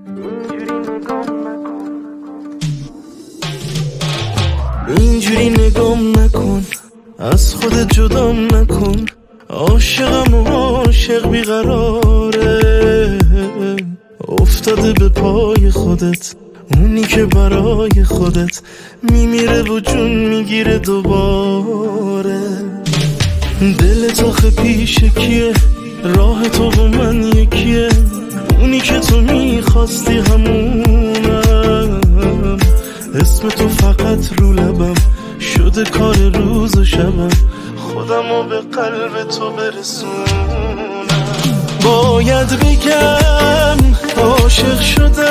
اینجوری نگام نکن، از خودت جدام نکن. عاشقم و عاشق بیقراره، افتاده به پای خودت، اونی که برای خودت میمیره و جون میگیره دوباره. دلت آخه پیش کیه؟ راه تو و من یکیه، اونی که تو میخواستی همونم. اسم تو فقط رو لبم شده کار روز و شبم، خودمو به قلب تو برسونم. باید بگم عاشق شدم